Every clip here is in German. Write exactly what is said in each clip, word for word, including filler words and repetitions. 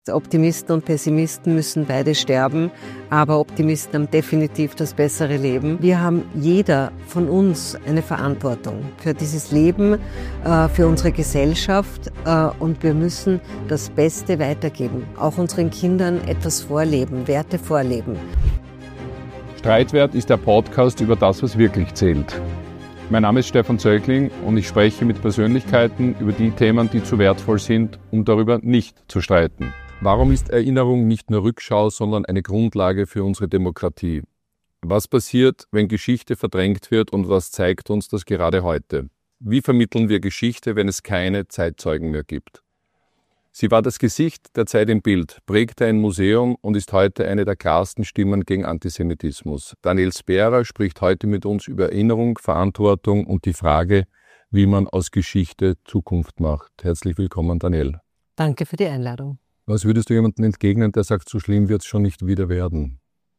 Optimisten und Pessimisten müssen beide sterben, aber Optimisten haben definitiv das bessere Leben. Wir haben jeder von uns eine Verantwortung für dieses Leben, für unsere Gesellschaft, und wir müssen das Beste weitergeben, auch unseren Kindern etwas vorleben, Werte vorleben. Streitwert ist der Podcast über das, was wirklich zählt. Mein Name ist Stefan Zöckling und ich spreche mit Persönlichkeiten über die Themen, die zu wertvoll sind, um darüber nicht zu streiten. Warum ist Erinnerung nicht nur Rückschau, sondern eine Grundlage für unsere Demokratie? Was passiert, wenn Geschichte verdrängt wird, und was zeigt uns das gerade heute? Wie vermitteln wir Geschichte, wenn es keine Zeitzeugen mehr gibt? Sie war das Gesicht der Zeit im Bild, prägte ein Museum und ist heute eine der klarsten Stimmen gegen Antisemitismus. Daniel Sperer spricht heute mit uns über Erinnerung, Verantwortung und die Frage, wie man aus Geschichte Zukunft macht. Herzlich willkommen, Daniel. Danke für die Einladung. Was würdest du jemandem entgegnen, der sagt, so schlimm wird es schon nicht wieder werden?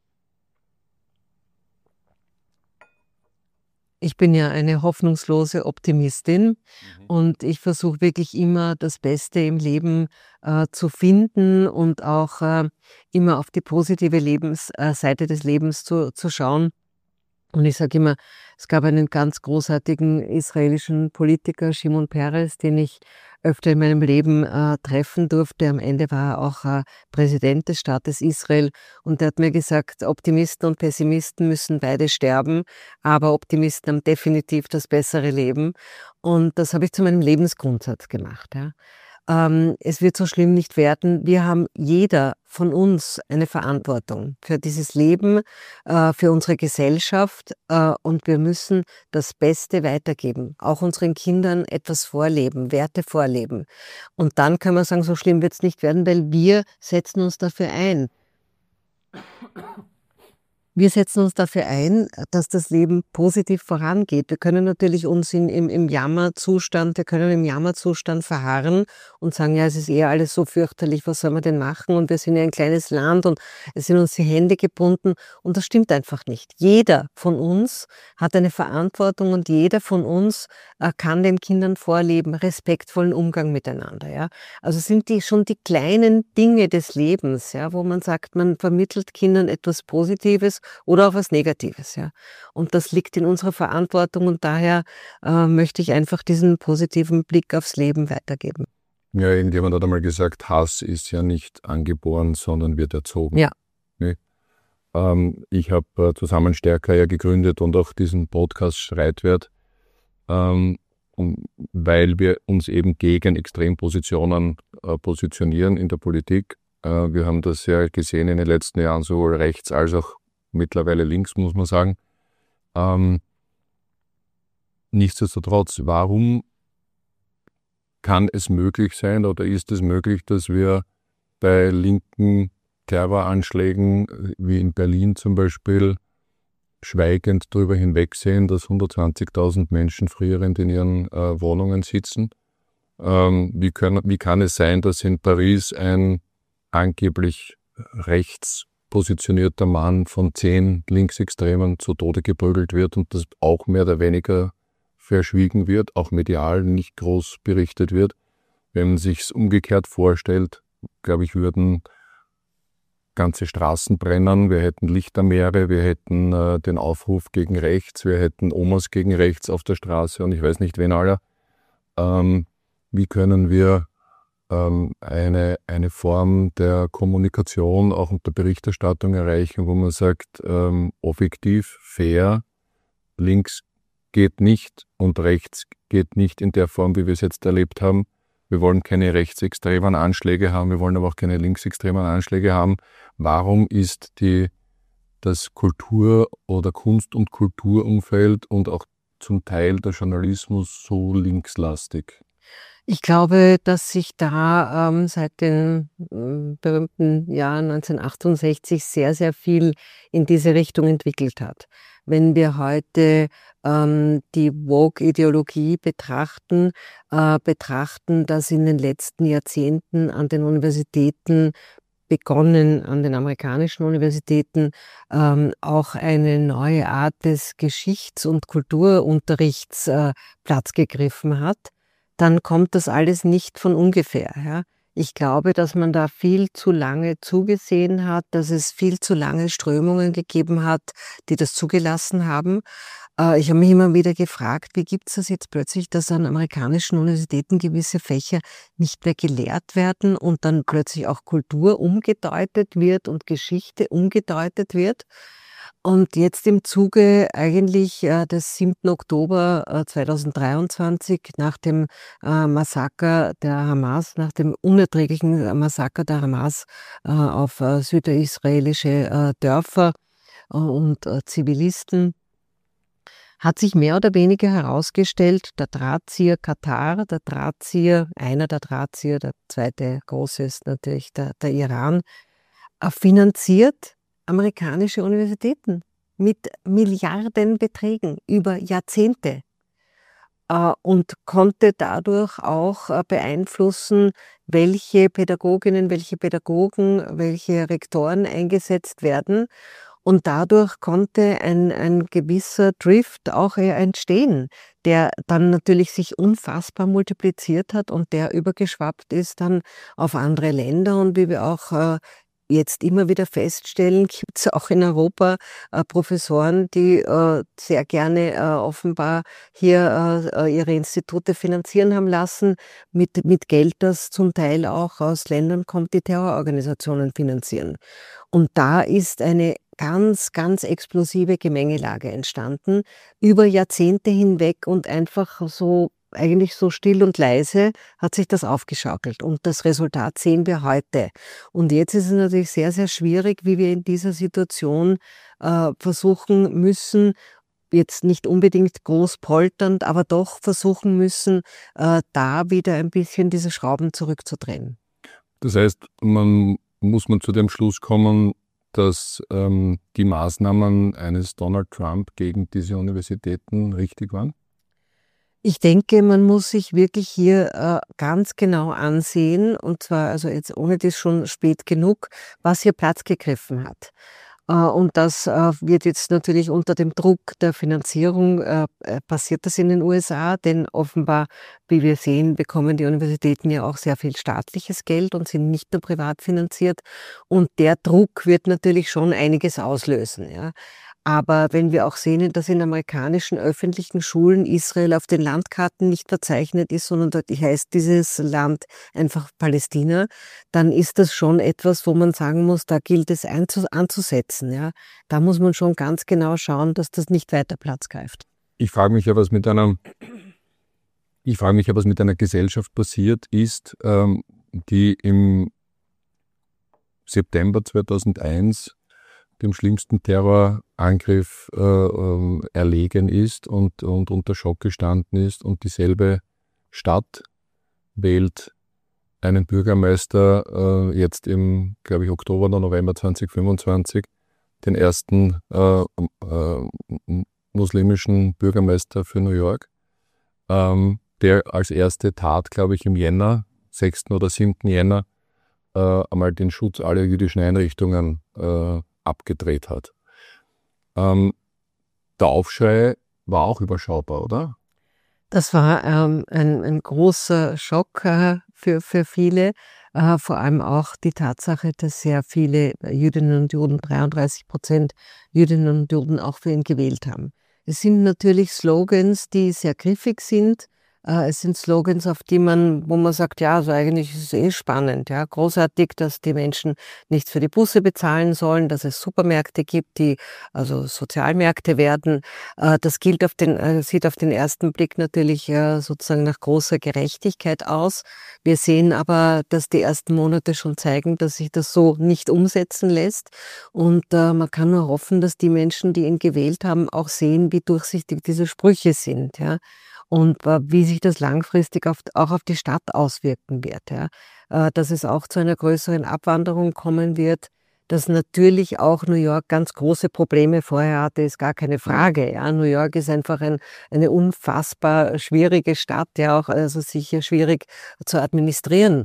Ich bin ja eine hoffnungslose Optimistin, mhm. und ich versuche wirklich immer das Beste im Leben äh, zu finden und auch äh, immer auf die positive Lebens, äh, Seite des Lebens zu, zu schauen. Und ich sage immer, es gab einen ganz großartigen israelischen Politiker, Shimon Peres, den ich öfter in meinem Leben äh, treffen durfte. Am Ende war er auch äh, Präsident des Staates Israel, und der hat mir gesagt, Optimisten und Pessimisten müssen beide sterben, aber Optimisten haben definitiv das bessere Leben. Und das habe ich zu meinem Lebensgrundsatz gemacht. Ja. Ähm, es wird so schlimm nicht werden. Wir haben, jeder von uns, eine Verantwortung für dieses Leben, äh, für unsere Gesellschaft, äh, und wir müssen das Beste weitergeben, auch unseren Kindern etwas vorleben, Werte vorleben. Und dann kann man sagen, so schlimm wird es nicht werden, weil wir setzen uns dafür ein. Wir setzen uns dafür ein, dass das Leben positiv vorangeht. Wir können natürlich uns in, im, im Jammerzustand, wir können im Jammerzustand verharren und sagen, ja, es ist eher alles so fürchterlich, was soll man denn machen? Und wir sind ja ein kleines Land und es sind uns die Hände gebunden, und das stimmt einfach nicht. Jeder von uns hat eine Verantwortung, und jeder von uns äh, kann den Kindern vorleben, respektvollen Umgang miteinander. Ja? Also sind die schon die kleinen Dinge des Lebens, ja, wo man sagt, man vermittelt Kindern etwas Positives oder auch was Negatives. Ja. Und das liegt in unserer Verantwortung, und daher äh, möchte ich einfach diesen positiven Blick aufs Leben weitergeben. Ja, irgendjemand hat einmal gesagt, Hass ist ja nicht angeboren, sondern wird erzogen. Ja. Nee? Ähm, ich habe äh, Zusammen stärker ja gegründet und auch diesen Podcast Streitwert, ähm, um, weil wir uns eben gegen Extrempositionen äh, positionieren in der Politik. Äh, wir haben das ja gesehen in den letzten Jahren, sowohl rechts als auch mittlerweile links, muss man sagen. Ähm, nichtsdestotrotz, warum kann es möglich sein oder ist es möglich, dass wir bei linken Terroranschlägen, wie in Berlin zum Beispiel, schweigend darüber hinwegsehen, dass hundertzwanzigtausend Menschen frierend in ihren äh, Wohnungen sitzen? Ähm, wie, können, wie kann es sein, dass in Paris ein angeblich rechts positionierter Mann von zehn Linksextremen zu Tode geprügelt wird und das auch mehr oder weniger verschwiegen wird, auch medial nicht groß berichtet wird? Wenn man sich es umgekehrt vorstellt, glaube ich, würden ganze Straßen brennen, wir hätten Lichtermeere, wir hätten äh, den Aufruf gegen rechts, wir hätten Omas gegen rechts auf der Straße und ich weiß nicht wen aller. Ähm, wie können wir Eine, eine Form der Kommunikation, auch und der Berichterstattung erreichen, wo man sagt, ähm, objektiv, fair, links geht nicht und rechts geht nicht in der Form, wie wir es jetzt erlebt haben. Wir wollen keine rechtsextremen Anschläge haben, wir wollen aber auch keine linksextremen Anschläge haben. Warum ist die, das Kultur- oder Kunst- und Kulturumfeld und auch zum Teil der Journalismus so linkslastig? Ich glaube, dass sich da ähm, seit den ähm, berühmten Jahren neunzehnhundertachtundsechzig sehr, sehr viel in diese Richtung entwickelt hat. Wenn wir heute ähm, die Woke-Ideologie betrachten, äh, betrachten, dass in den letzten Jahrzehnten an den Universitäten, begonnen an den amerikanischen Universitäten, ähm, auch eine neue Art des Geschichts- und Kulturunterrichts äh, Platz gegriffen hat, dann kommt das alles nicht von ungefähr. Ja. Ich glaube, dass man da viel zu lange zugesehen hat, dass es viel zu lange Strömungen gegeben hat, die das zugelassen haben. Äh, ich habe mich immer wieder gefragt, wie gibt es das jetzt plötzlich, dass an amerikanischen Universitäten gewisse Fächer nicht mehr gelehrt werden und dann plötzlich auch Kultur umgedeutet wird und Geschichte umgedeutet wird. Und jetzt im Zuge eigentlich äh, des siebten Oktober äh, zweitausenddreiundzwanzig nach dem äh, Massaker der Hamas, nach dem unerträglichen äh, Massaker der Hamas äh, auf äh, südisraelische äh, Dörfer äh, und äh, Zivilisten, hat sich mehr oder weniger herausgestellt, der Drahtzieher Katar, der Drahtzieher, einer der Drahtzieher, der zweite große ist natürlich der, der Iran, äh, finanziert amerikanische Universitäten mit Milliardenbeträgen über Jahrzehnte äh, und konnte dadurch auch äh, beeinflussen, welche Pädagoginnen, welche Pädagogen, welche Rektoren eingesetzt werden. Und dadurch konnte ein, ein gewisser Drift auch eher entstehen, der dann natürlich sich unfassbar multipliziert hat und der übergeschwappt ist dann auf andere Länder. Und wie wir auch äh, jetzt immer wieder feststellen, gibt es auch in Europa äh, Professoren, die äh, sehr gerne äh, offenbar hier äh, ihre Institute finanzieren haben lassen, mit, mit Geld, das zum Teil auch aus Ländern kommt, die Terrororganisationen finanzieren. Und da ist eine ganz, ganz explosive Gemengelage entstanden, über Jahrzehnte hinweg und einfach so, eigentlich so still und leise hat sich das aufgeschaukelt. Und das Resultat sehen wir heute. Und jetzt ist es natürlich sehr, sehr schwierig, wie wir in dieser Situation äh, versuchen müssen, jetzt nicht unbedingt groß polternd, aber doch versuchen müssen, äh, da wieder ein bisschen diese Schrauben zurückzudrehen. Das heißt, man muss man zu dem Schluss kommen, dass ähm, die Maßnahmen eines Donald Trump gegen diese Universitäten richtig waren? Ich denke, man muss sich wirklich hier äh, ganz genau ansehen, und zwar, also jetzt ohne das schon spät genug, was hier Platz gegriffen hat. Äh, und das äh, wird jetzt natürlich unter dem Druck der Finanzierung, äh, äh, passiert das in den U S A, denn offenbar, wie wir sehen, bekommen die Universitäten ja auch sehr viel staatliches Geld und sind nicht nur privat finanziert. Und der Druck wird natürlich schon einiges auslösen, ja. Aber wenn wir auch sehen, dass in amerikanischen öffentlichen Schulen Israel auf den Landkarten nicht verzeichnet ist, sondern dort heißt dieses Land einfach Palästina, dann ist das schon etwas, wo man sagen muss, da gilt es anzusetzen. Ja. Da muss man schon ganz genau schauen, dass das nicht weiter Platz greift. Ich frage mich ja, was mit einer, ich frage mich ja, was mit einer Gesellschaft passiert ist, ähm, die im September zweitausendeins dem schlimmsten Terrorangriff äh, äh, erlegen ist und, und unter Schock gestanden ist, und dieselbe Stadt wählt einen Bürgermeister äh, jetzt im, glaube ich, Oktober oder November zweitausendfünfundzwanzig, den ersten äh, äh, muslimischen Bürgermeister für New York, ähm, der als erste Tat, glaube ich, im Jänner, sechsten oder siebten Jänner, äh, einmal den Schutz aller jüdischen Einrichtungen äh, abgedreht hat. Ähm, der Aufschrei war auch überschaubar, oder? Das war ähm, ein, ein großer Schock äh, für, für viele, äh, vor allem auch die Tatsache, dass sehr viele Jüdinnen und Juden, dreiunddreißig Prozent Jüdinnen und Juden auch für ihn gewählt haben. Es sind natürlich Slogans, die sehr griffig sind. Äh, es sind Slogans, auf die man, wo man sagt, ja, also eigentlich ist es eh spannend, ja, großartig, dass die Menschen nichts für die Busse bezahlen sollen, dass es Supermärkte gibt, die also Sozialmärkte werden. Äh, das gilt auf den, äh, sieht auf den ersten Blick natürlich äh, sozusagen nach großer Gerechtigkeit aus. Wir sehen aber, dass die ersten Monate schon zeigen, dass sich das so nicht umsetzen lässt. Und äh, man kann nur hoffen, dass die Menschen, die ihn gewählt haben, auch sehen, wie durchsichtig diese Sprüche sind, ja. Und äh, wie sich das langfristig auf, auch auf die Stadt auswirken wird. Ja. Äh, dass es auch zu einer größeren Abwanderung kommen wird, dass natürlich auch New York ganz große Probleme vorher hatte, ist gar keine Frage. Ja. New York ist einfach ein, eine unfassbar schwierige Stadt, ja auch also sicher schwierig zu administrieren.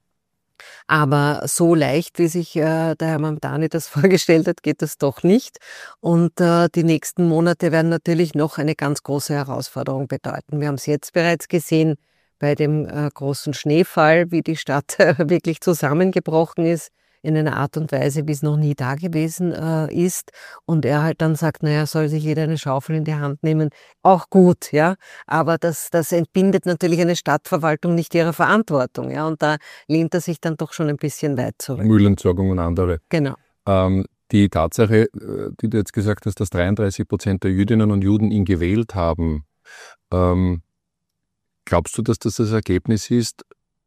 Aber so leicht, wie sich äh, der Herr Mamdani das vorgestellt hat, geht das doch nicht. Und äh, die nächsten Monate werden natürlich noch eine ganz große Herausforderung bedeuten. Wir haben es jetzt bereits gesehen bei dem äh, großen Schneefall, wie die Stadt äh, wirklich zusammengebrochen ist, in einer Art und Weise, wie es noch nie da gewesen äh, ist. Und er halt dann sagt, naja, soll sich jeder eine Schaufel in die Hand nehmen. Auch gut, ja. Aber das, das entbindet natürlich eine Stadtverwaltung nicht ihrer Verantwortung, ja. Und da lehnt er sich dann doch schon ein bisschen weit zurück. Müllentsorgung und andere. Genau. Ähm, die Tatsache, die du jetzt gesagt hast, dass dreiunddreißig Prozent der Jüdinnen und Juden ihn gewählt haben, ähm, glaubst du, dass das das Ergebnis ist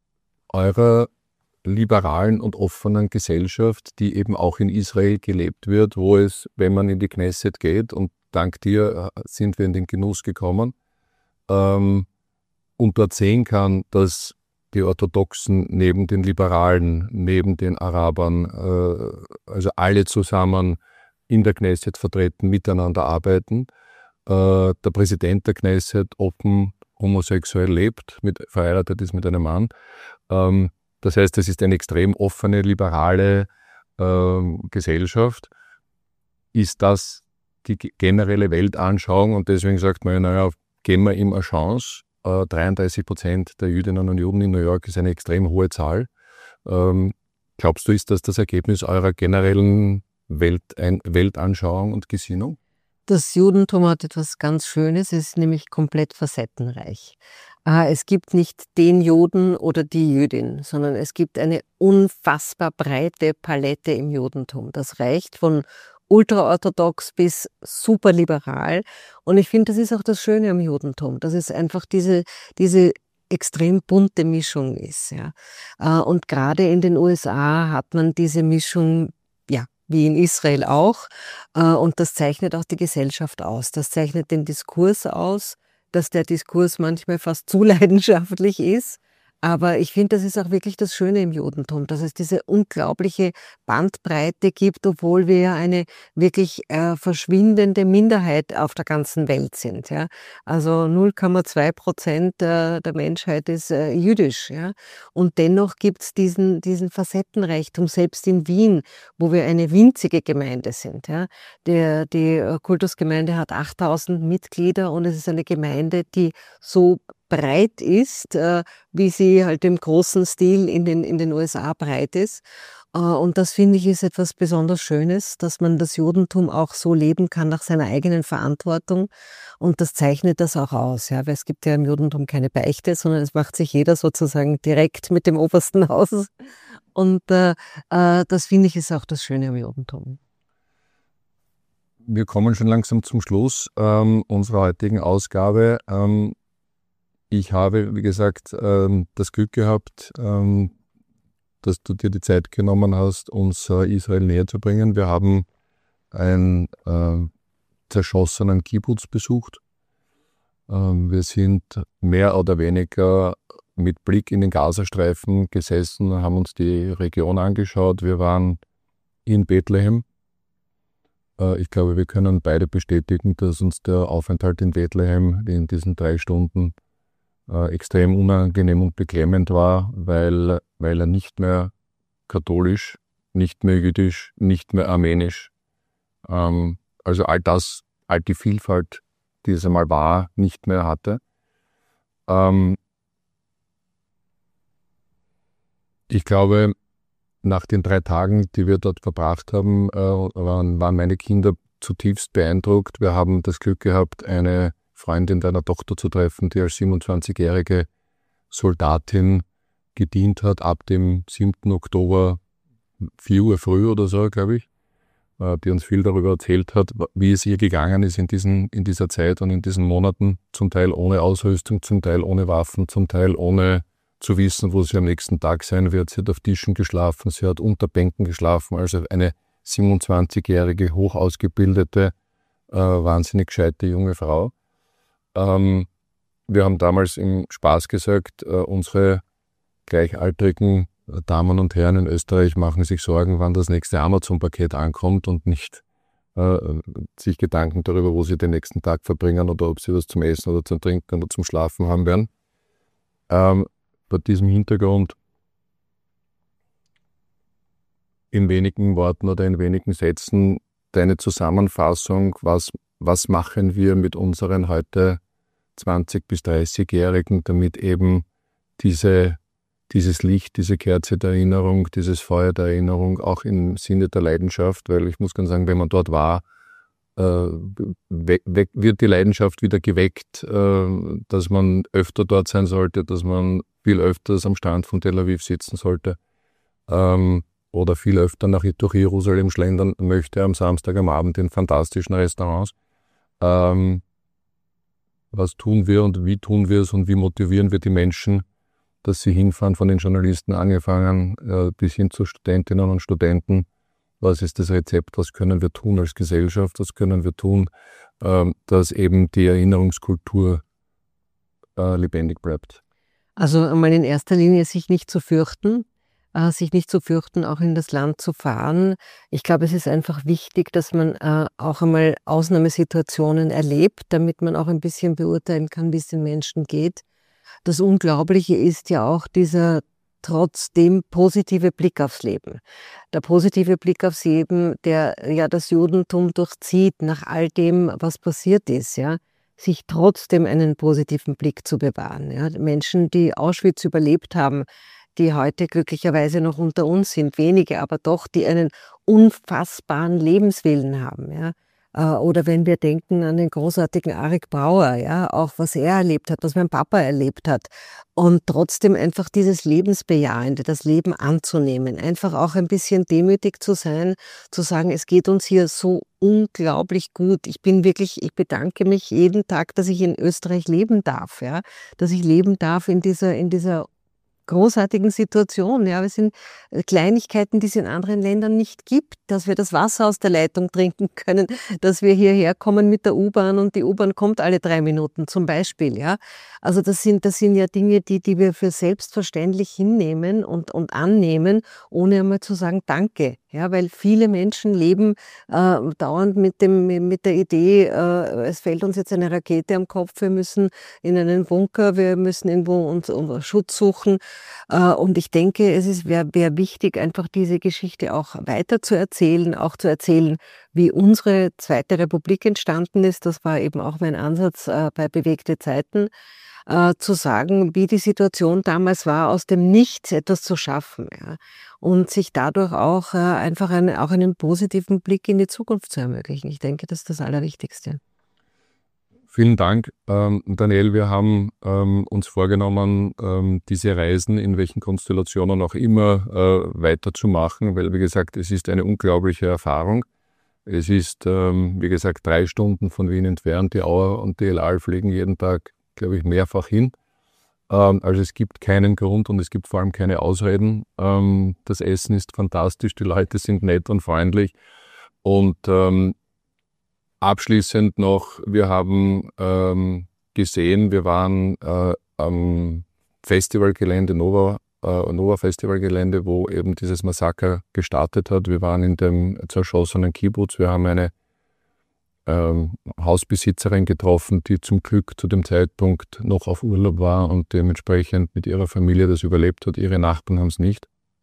eurer liberalen und offenen Gesellschaft, die eben auch in Israel gelebt wird, wo es, wenn man in die Knesset geht, und dank dir sind wir in den Genuss gekommen, ähm, und dort sehen kann, dass die Orthodoxen neben den Liberalen, neben den Arabern, äh, also alle zusammen in der Knesset vertreten, miteinander arbeiten. Äh, der Präsident der Knesset offen homosexuell lebt, mit, verheiratet ist mit einem Mann. Ähm, Das heißt, es ist eine extrem offene, liberale äh, Gesellschaft. Ist das die generelle Weltanschauung? Und deswegen sagt man, naja, geben wir ihm eine Chance. Äh, dreiunddreißig Prozent der Jüdinnen und Juden in New York ist eine extrem hohe Zahl. Ähm, glaubst du, ist das das Ergebnis eurer generellen Welt, ein, Weltanschauung und Gesinnung? Das Judentum hat etwas ganz Schönes, es ist nämlich komplett facettenreich. Es gibt nicht den Juden oder die Jüdin, sondern es gibt eine unfassbar breite Palette im Judentum. Das reicht von ultraorthodox bis superliberal. Und ich finde, das ist auch das Schöne am Judentum, dass es einfach diese, diese extrem bunte Mischung ist. Ja. Und gerade in den U S A hat man diese Mischung, ja, wie in Israel auch. Und das zeichnet auch die Gesellschaft aus. Das zeichnet den Diskurs aus, dass der Diskurs manchmal fast zu leidenschaftlich ist. Aber ich finde, das ist auch wirklich das Schöne im Judentum, dass es diese unglaubliche Bandbreite gibt, obwohl wir ja eine wirklich äh, verschwindende Minderheit auf der ganzen Welt sind. Ja? Also null Komma zwei Prozent äh, der Menschheit ist äh, jüdisch. Ja? Und dennoch gibt es diesen, diesen Facettenreichtum, selbst in Wien, wo wir eine winzige Gemeinde sind. Ja? Der, die Kultusgemeinde hat achttausend Mitglieder und es ist eine Gemeinde, die so breit ist, äh, wie sie halt im großen Stil in den, in den U S A breit ist. Äh, und das finde ich ist etwas besonders Schönes, dass man das Judentum auch so leben kann nach seiner eigenen Verantwortung. Und das zeichnet das auch aus, ja, weil es gibt ja im Judentum keine Beichte, sondern es macht sich jeder sozusagen direkt mit dem Obersten aus. Und äh, äh, das finde ich ist auch das Schöne am Judentum. Wir kommen schon langsam zum Schluss ähm, unserer heutigen Ausgabe. Ähm, Ich habe, wie gesagt, das Glück gehabt, dass du dir die Zeit genommen hast, uns Israel näher zu bringen. Wir haben einen zerschossenen Kibbutz besucht. Wir sind mehr oder weniger mit Blick in den Gazastreifen gesessen, haben uns die Region angeschaut. Wir waren in Bethlehem. Ich glaube, wir können beide bestätigen, dass uns der Aufenthalt in Bethlehem in diesen drei Stunden Äh, extrem unangenehm und beklemmend war, weil, weil er nicht mehr katholisch, nicht mehr jüdisch, nicht mehr armenisch, ähm, also all das, all die Vielfalt, die es einmal war, nicht mehr hatte. Ähm, ich glaube, nach den drei Tagen, die wir dort verbracht haben, äh, waren, waren meine Kinder zutiefst beeindruckt. Wir haben das Glück gehabt, eine Freundin deiner Tochter zu treffen, die als siebenundzwanzigjährige Soldatin gedient hat, ab dem siebten Oktober, vier Uhr früh oder so, glaube ich, die uns viel darüber erzählt hat, wie es ihr gegangen ist in, diesen, in dieser Zeit und in diesen Monaten, zum Teil ohne Ausrüstung, zum Teil ohne Waffen, zum Teil ohne zu wissen, wo sie am nächsten Tag sein wird. Sie hat auf Tischen geschlafen, sie hat unter Bänken geschlafen, also eine siebenundzwanzigjährige, hoch ausgebildete, äh, wahnsinnig gescheite junge Frau. Ähm, wir haben damals im Spaß gesagt, äh, unsere gleichaltrigen Damen und Herren in Österreich machen sich Sorgen, wann das nächste Amazon-Paket ankommt und nicht äh, sich Gedanken darüber, wo sie den nächsten Tag verbringen oder ob sie was zum Essen oder zum Trinken oder zum Schlafen haben werden. Ähm, bei diesem Hintergrund in wenigen Worten oder in wenigen Sätzen deine Zusammenfassung, was Was machen wir mit unseren heute zwanzig- bis dreißigjährigen, damit eben diese, dieses Licht, diese Kerze der Erinnerung, dieses Feuer der Erinnerung auch im Sinne der Leidenschaft, weil ich muss ganz sagen, wenn man dort war, äh, we- we- wird die Leidenschaft wieder geweckt, äh, dass man öfter dort sein sollte, dass man viel öfters am Strand von Tel Aviv sitzen sollte. Ähm, oder viel öfter nach, durch Jerusalem schlendern möchte am Samstag am Abend in fantastischen Restaurants. Ähm, was tun wir und wie tun wir es und wie motivieren wir die Menschen, dass sie hinfahren, von den Journalisten angefangen äh, bis hin zu Studentinnen und Studenten. Was ist das Rezept? Was können wir tun als Gesellschaft? Was können wir tun, äh, dass eben die Erinnerungskultur äh, lebendig bleibt? Also einmal in erster Linie sich nicht zu fürchten, äh, sich nicht zu fürchten, auch in das Land zu fahren. Ich glaube, es ist einfach wichtig, dass man äh, auch einmal Ausnahmesituationen erlebt, damit man auch ein bisschen beurteilen kann, wie es den Menschen geht. Das Unglaubliche ist ja auch dieser trotzdem positive Blick aufs Leben. Der positive Blick aufs Leben, der ja das Judentum durchzieht, nach all dem, was passiert ist, ja, sich trotzdem einen positiven Blick zu bewahren. Ja. Menschen, die Auschwitz überlebt haben, die heute glücklicherweise noch unter uns sind, wenige, aber doch, die einen unfassbaren Lebenswillen haben. Ja. Oder wenn wir denken an den großartigen Arik Brauer, ja, auch was er erlebt hat, was mein Papa erlebt hat. Und trotzdem einfach dieses Lebensbejahende, das Leben anzunehmen, einfach auch ein bisschen demütig zu sein, zu sagen, es geht uns hier so unglaublich gut. Ich bin wirklich, ich bedanke mich jeden Tag, dass ich in Österreich leben darf, ja, dass ich leben darf in dieser, in dieser großartigen Situation. Ja, wir sind Kleinigkeiten, die es in anderen Ländern nicht gibt, dass wir das Wasser aus der Leitung trinken können, dass wir hierher kommen mit der U-Bahn und die U-Bahn kommt alle drei Minuten zum Beispiel. Ja, also das sind, das sind ja Dinge, die, die wir für selbstverständlich hinnehmen und, und annehmen, ohne einmal zu sagen Danke. Ja, weil viele Menschen leben äh, dauernd mit, dem, mit der Idee, äh, es fällt uns jetzt eine Rakete am Kopf, wir müssen in einen Bunker, wir müssen irgendwo uns, uns Schutz suchen. Äh, und ich denke, es wäre wär wichtig, einfach diese Geschichte auch weiter zu erzählen, auch zu erzählen, wie unsere Zweite Republik entstanden ist. Das war eben auch mein Ansatz äh, bei Bewegte Zeiten. Äh, zu sagen, wie die Situation damals war, aus dem Nichts etwas zu schaffen, ja, und sich dadurch auch äh, einfach einen, auch einen positiven Blick in die Zukunft zu ermöglichen. Ich denke, das ist das Allerwichtigste. Vielen Dank, ähm, Danielle. Wir haben ähm, uns vorgenommen, ähm, diese Reisen, in welchen Konstellationen auch immer, äh, weiterzumachen, weil, wie gesagt, es ist eine unglaubliche Erfahrung. Es ist, ähm, wie gesagt, drei Stunden von Wien entfernt. Die Auer und die El Al fliegen jeden Tag, glaube ich, mehrfach hin. Ähm, also es gibt keinen Grund und es gibt vor allem keine Ausreden. Ähm, das Essen ist fantastisch, die Leute sind nett und freundlich. Und ähm, abschließend noch, wir haben ähm, gesehen, wir waren äh, am Festivalgelände, Nova, äh, Nova Festivalgelände, wo eben dieses Massaker gestartet hat. Wir waren in dem zerschossenen Kibbutz. Wir haben eine ähm, Hausbesitzerin getroffen, die zum Glück zu dem Zeitpunkt noch auf Urlaub war und dementsprechend mit ihrer Familie das überlebt hat. Ihre Nachbarn haben es nicht.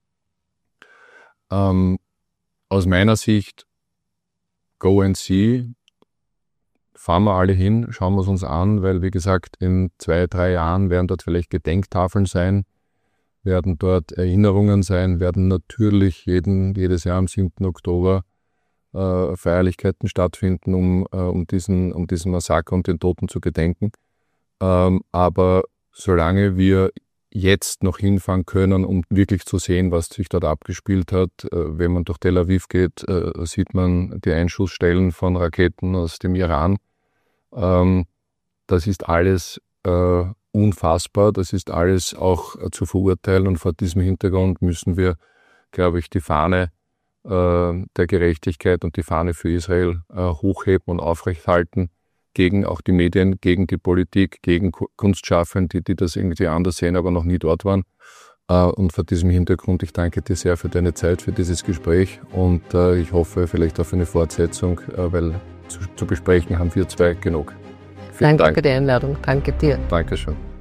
Ähm, aus meiner Sicht, go and see. Fahren wir alle hin, schauen wir es uns an, weil, wie gesagt, in zwei, drei Jahren werden dort vielleicht Gedenktafeln sein, werden dort Erinnerungen sein, werden natürlich jeden, jedes Jahr am siebten Oktober äh, Feierlichkeiten stattfinden, um, äh, um, diesen, um diesen Massaker und den Toten zu gedenken. Ähm, aber solange wir jetzt noch hinfahren können, um wirklich zu sehen, was sich dort abgespielt hat. Äh, wenn man durch Tel Aviv geht, äh, sieht man die Einschussstellen von Raketen aus dem Iran. Ähm, das ist alles äh, unfassbar, das ist alles auch äh, zu verurteilen und vor diesem Hintergrund müssen wir, glaube ich, die Fahne äh, der Gerechtigkeit und die Fahne für Israel äh, hochheben und aufrechthalten, gegen auch die Medien, gegen die Politik, gegen Kunstschaffende, die, die das irgendwie anders sehen, aber noch nie dort waren. Und vor diesem Hintergrund, ich danke dir sehr für deine Zeit, für dieses Gespräch und ich hoffe vielleicht auf eine Fortsetzung, weil zu, zu besprechen haben wir zwei genug. Vielen Danke Dank. für die Einladung. Danke dir. Dankeschön.